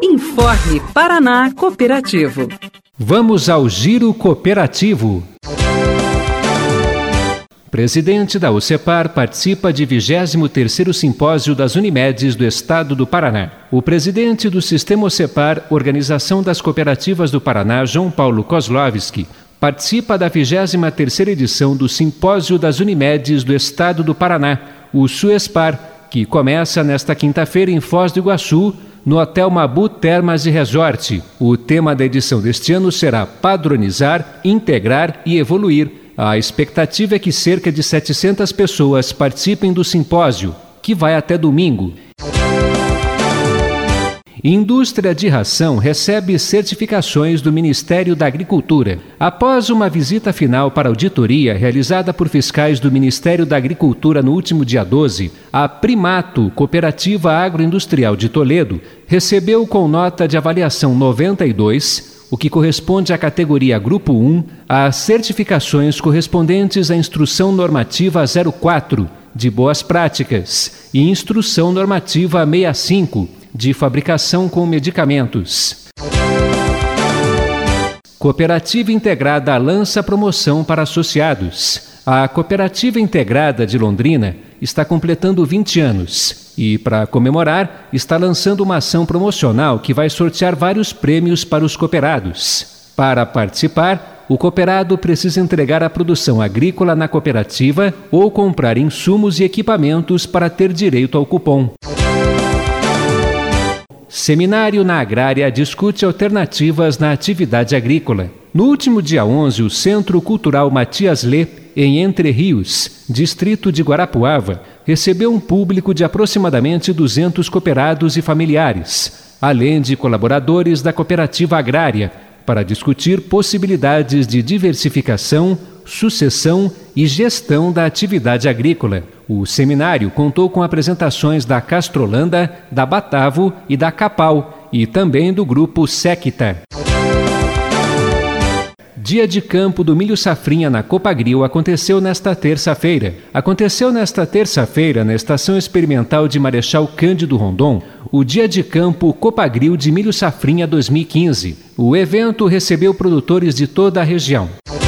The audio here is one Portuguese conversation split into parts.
Informe Paraná Cooperativo. Vamos ao Giro Cooperativo. Presidente da UCEPAR participa de 23º Simpósio das Unimedes do Estado do Paraná. O presidente do Sistema UCEPAR, Organização das Cooperativas do Paraná, João Paulo Kozlovski, participa da 23ª edição do Simpósio das Unimedes do Estado do Paraná, o SUESPAR, que começa nesta quinta-feira em Foz do Iguaçu, no Hotel Mabu Termas e Resort. O tema da edição deste ano será Padronizar, Integrar e Evoluir. A expectativa é que cerca de 700 pessoas participem do simpósio, que vai até domingo. Indústria de ração recebe certificações do Ministério da Agricultura. Após uma visita final para auditoria realizada por fiscais do Ministério da Agricultura no último dia 12, a Primato, Cooperativa Agroindustrial de Toledo, recebeu com nota de avaliação 92, o que corresponde à categoria Grupo 1, as certificações correspondentes à Instrução Normativa 04, de Boas Práticas, e Instrução Normativa 65, de Fabricação com Medicamentos. Cooperativa Integrada lança promoção para associados. A Cooperativa Integrada de Londrina está completando 20 anos e, para comemorar, está lançando uma ação promocional que vai sortear vários prêmios para os cooperados. Para participar, o cooperado precisa entregar a produção agrícola na cooperativa ou comprar insumos e equipamentos para ter direito ao cupom. Seminário na Agrária discute alternativas na atividade agrícola. No último dia 11, o Centro Cultural Matias Lê, em Entre Rios, distrito de Guarapuava, recebeu um público de aproximadamente 200 cooperados e familiares, além de colaboradores da cooperativa agrária, para discutir possibilidades de diversificação, sucessão e gestão da atividade agrícola. O seminário contou com apresentações da Castrolanda, da Batavo e da Capal, e também do grupo Secta. Dia de campo do milho safrinha na Copagril aconteceu nesta terça-feira. Na Estação Experimental de Marechal Cândido Rondon, o Dia de Campo Copagril de Milho Safrinha 2015. O evento recebeu produtores de toda a região.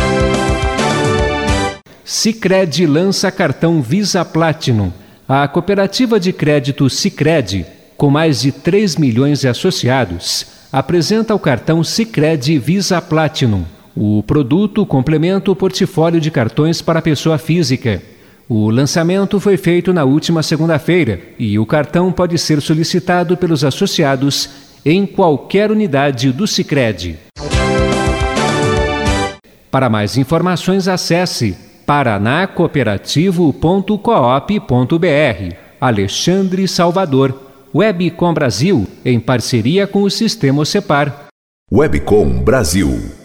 Sicredi lança cartão Visa Platinum. A cooperativa de crédito Sicredi, com mais de 3 milhões de associados, apresenta o cartão Sicredi Visa Platinum. O produto complementa o portfólio de cartões para a pessoa física. O lançamento foi feito na última segunda-feira e o cartão pode ser solicitado pelos associados em qualquer unidade do Sicredi. Para mais informações, acesse paranacooperativo.coop.br. Alexandre Salvador, Webcom Brasil, em parceria com o Sistema UCEPAR. Webcom Brasil.